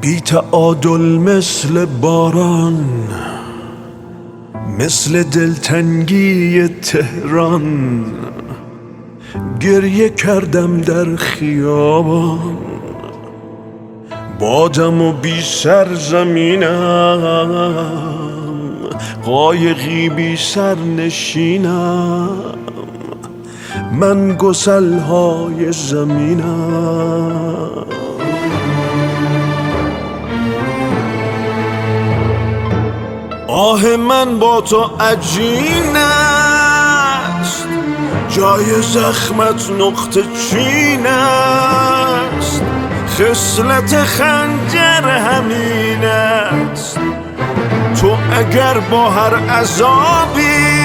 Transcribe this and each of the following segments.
بی تعادل مثل باران، مثل دلتنگی تهران، گریه کردم در خیابان. بادم و بی سرزمینم، قایقی بی سر نشینم، من گسلهای زمینم. آه من با تو عجین است، جای زخمت نقطه چین است، خصلت خنجر همین است. تو اگر با هر عذابی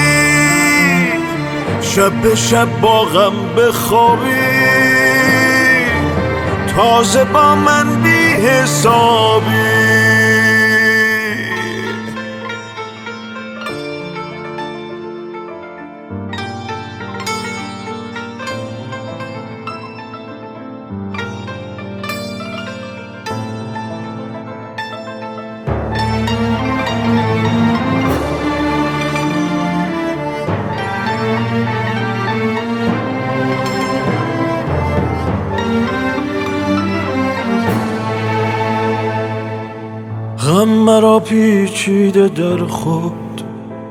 شب به شب با غم بخوابی، تازه با من بی حسابی. غم مرا پیچیده در خود،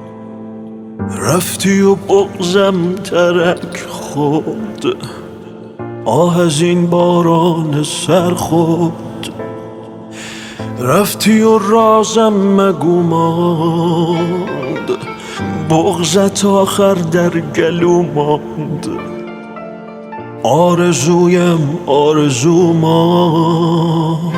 رفتی و بغضم ترک خود. آه از این باران سرخود، رفتی و رازم مگو ماند، بغضت آخر در گلو ماند. آرزویم آرزو ماند.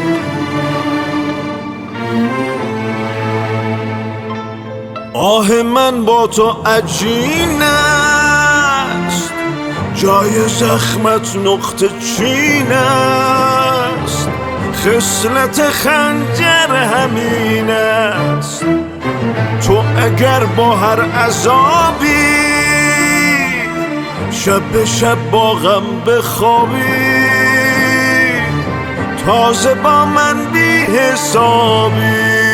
آه من با تو عجین است، جای زخمت نقطه چین است، خصلت خنجر همین است. تو اگر با هر عذابی شب به شب با غم بخوابی، تازه با من بی حسابی.